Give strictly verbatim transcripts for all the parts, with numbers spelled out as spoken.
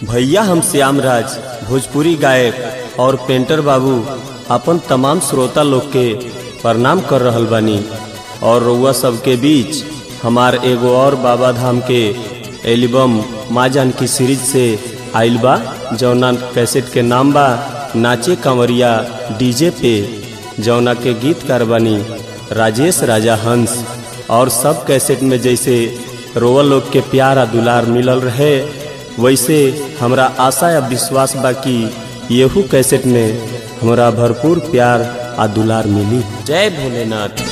भैया हम श्याम राज भोजपुरी गायक और पेंटर बाबू अपन तमाम श्रोता लोग के प्रणाम कर रहल बानी और रउआ सबके बीच हमार एगो और बाबा धाम के एल्बम माँ जानकी सीरीज से आइल बा, जौना कैसेट के नाम बा नाचे कंवरिया डीजे पे, जौना के गीतकार बानी राजेश राजा हंस। और सब कैसेट में जैसे रोवा लोग के प्यार आ दुलार मिलल रहे, वैसे हमरा आशा या विश्वास बा कि येहू कैसेट में हमरा भरपूर प्यार आ दुलार मिली। जय भोलेनाथ।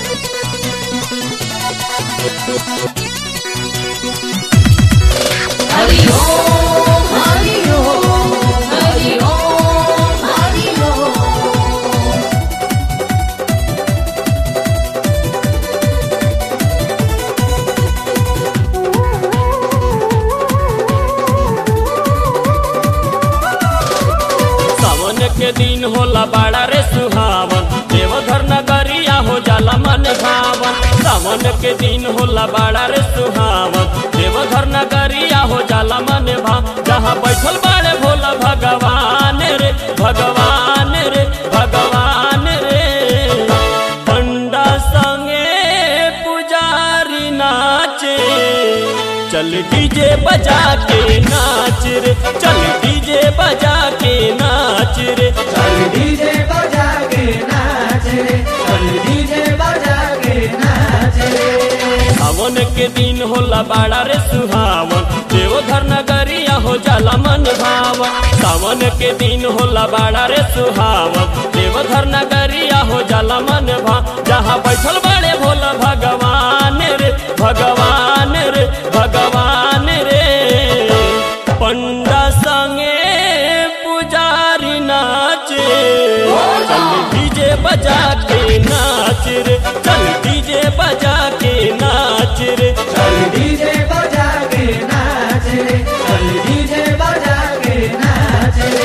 हरि ओम हरि ओम हरि ओम हरि ओम। सावन के दिन होला बड़ा रे सुहावन, देवघर नगरिया हो जाला मन भावन। सावन के दिन होला बड़ा रे सुहावन, देवघर नगरिया हो जाला मन भाव। जहाँ बैठल बाड़े भोला भगवान रे भगवान रे भगवान रे, पंडा संगे पुजारी नाचे, चल डीजे बजा के नाच रे, चल डीजे बजा के नाच रे, चल डीजे बजा के नाच रे, चल डीजे बजा के नाच रे। सावन के दिन होला बड़ा रे सुहावन, देवघर नगरिया हो जाला मन भावन। सावन के दिन होला बड़ा रे सुहावन, देवघर नगरिया हो जाला मन भाव। जहाँ बैठल बड़े भोला भगवान रे भगवान रे भगवान रे, पंडा संगे पुजारी नाचे, चल डीजे बजा के नाच रे, चल डीजे बजा के नाच रे, चल डीजे बजा के नाच रे, चल डीजे बजा के नाच रे।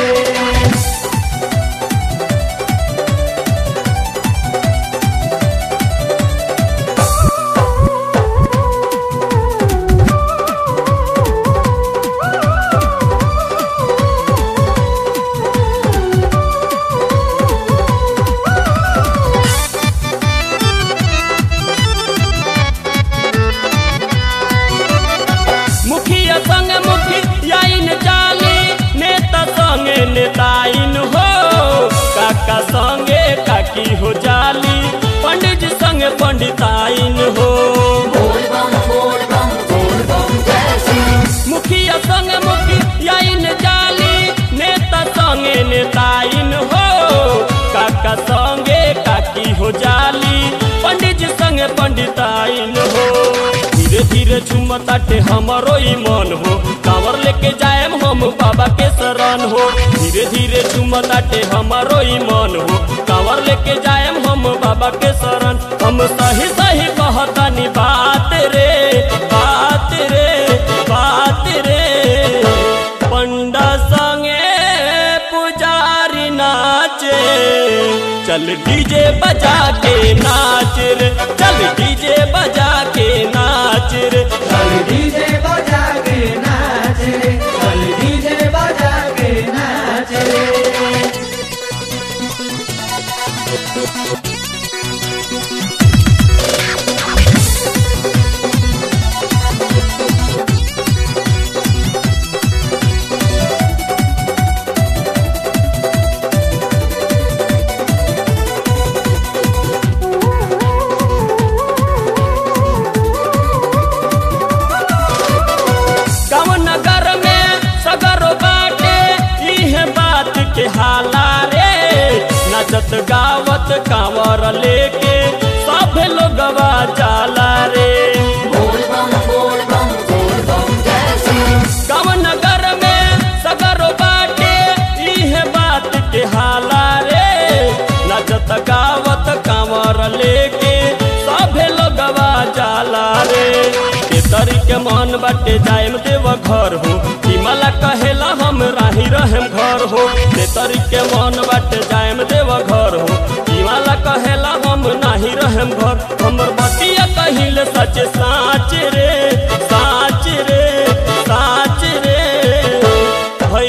मुखिया संग मुखियाइन जाली, नेता संगे नेताइन हो, काका संगे काकी हो जाली, पंडित जी संगे पंडिताइन हो। बोल बम बोल बम बोल बम जय श्री। मुखिया संग मुखियाइन जाली, नेता संगे नेताइन हो, काका संगे काकी हो जाली, पंडित जी संगे पंडिताइन हो। धीरे धीरे झुमताटे हमरो ई मन हो, कांवर लेके जाएम हम बाबा के शरण हो। धीरे धीरे झुमताटे हमरो ई मन हो, कांवर लेके जाएम हम बाबा के शरण। हम सही सही कहतानी बात रे बात रे बात रे, पंडा संगे पुजारी नाचे, चल डीजे बजा के नाच रे, चल डीजे बजा के नाच रे, चल डीजे बजा के नाच रे, चल डीजे बजा के नाच रे। गाँव नगर में सगरो बाटे इहे बात के हाला रे, नचत गावत कांवर लेके सब लोगवा जाला रे। बोल बम बोल बम बोल बम जय श्री। गाँव नगर में सगरो बाटे इहे बात के हाला रे, नचत गावत कांवर लेके सब लोगवा जाला रे। तरी के मन बाटे जाएम देव घर हो, हिमाला कहेला हम राही रहम घर हो। तरी के मन बाटे जाएम देव घर हो, हिमाला कहेला हम नाही रहम घर। हमर बतिया कहिले सच साच रे साच रे साच रे,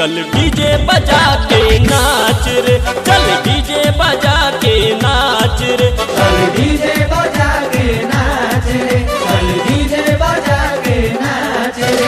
चल डीजे बजा के नाच रे, चल डीजे बजा के नाच रे, चल डीजे बजा के नाच रे, चल डीजे बजा के नाच रे।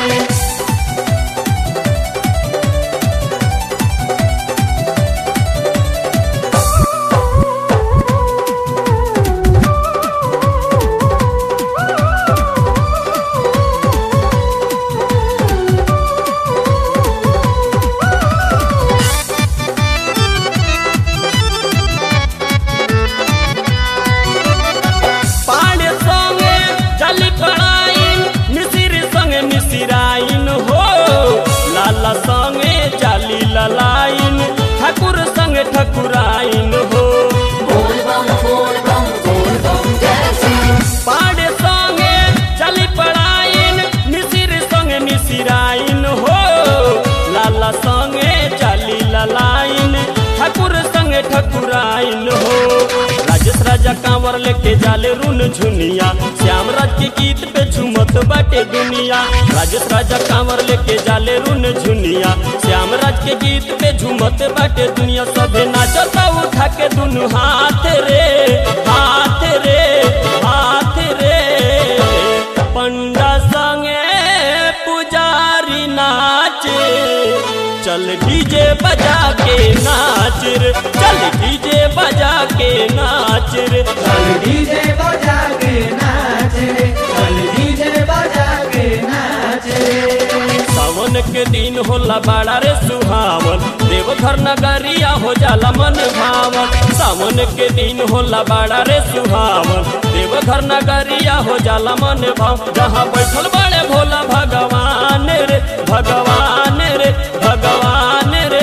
पाड़े संगे जली पड़ाइन मिसिर संगे मिसिराइन हो, लाला संगे जाली ललाइन ठाकुर संगे ठकुराइन हो। बोल बम बोल बम बोल बम जय सिंह। पाड़े संगे जली पड़ाइन मिसिर संगे मिसिराइन हो, लाला संगे जाली ललाइन ठाकुर संगे ठकुराइन हो। राजेश राजा कांवर लेके जाले रुन झुनिया, श्याम राज के गीत पे झूमत बाटे दुनिया। राजेश राजा कांवर लेके जाले रुन झुनिया, श्याम राज के गीत पे झूमत बाटे दुनिया। सभे नाचता उठा के दुनु हाथ रे, हाथ रे, हाथ रे। पंडा संगे पुजारी नाचे, चल डीजे बजा के नाच रे, चल डीजे बजा के नाच रे, चल डीजे बजा के नाच रे, चल डीजे बजा के नाच रे। सावन के दिन होला बड़ा रे सुहावन, देवघर नगरिया हो जाला मन भावन। सावन के दिन होला बड़ा रे सुहावन, देवघर नगरिया हो जाला मन भाव। जहाँ बैठल बड़े भोला भगवान रे, भगवान रे, भगवान रे।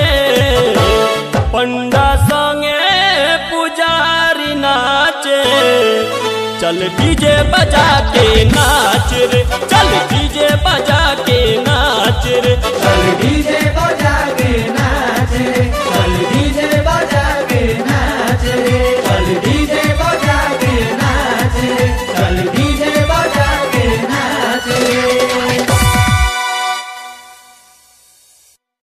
पंडा संगे पुजारी नाचे, चल डीजे बजा के नाच रे, चल डीजे बजा